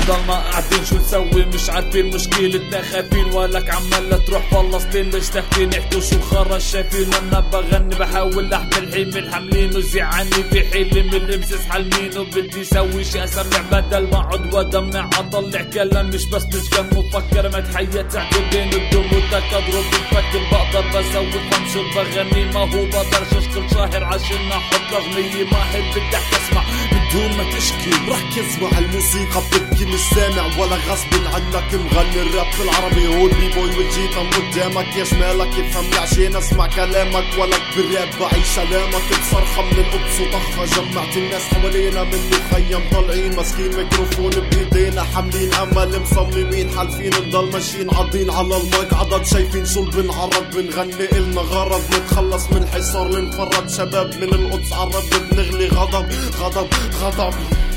ضلنا قاعدين شو نسوي مش عارفين مشكلتنا خايفين ولك عمالة تروح فلسطين ليش تحكي نحكي شو الخرا شايفين انا بغني بحاول احمل حمل حاملين وزعاني في حلم الامسس حلمين وبدي سوي شي اسمع بدل ما اقعد ودمع اطلع كلام مش بس نسكن وفكر ما تحيت بين الدموتك اضرب بفكر بقدر بسوي فانشر بغني ما هو بقدرش اشكر شاهر عشان احط اغنية ما هي بدي احكي اسمع بدون ما تشكي ركز مع الموسيقى بتبكي مش سامع ولا غصب عنك مغني الراب بالعربي هو البي بوي والجيتم قدامك يا شمالك يفهمني عشان اسمع كلامك ولك بالراب بعيش علامك بصرخة من القدس وطخة جمعت الناس حوالينا من مخيم طالعين ماسكين ميكروفون بايدينا حاملين امل مصممين حالفين نضل ماشيين عاضين على المايك عدد شايفين شو بنعرض بنغني إلنا غرض نتخلص من حصار لنفرد شباب من القدس عرب بنغلي غضب غضب غضب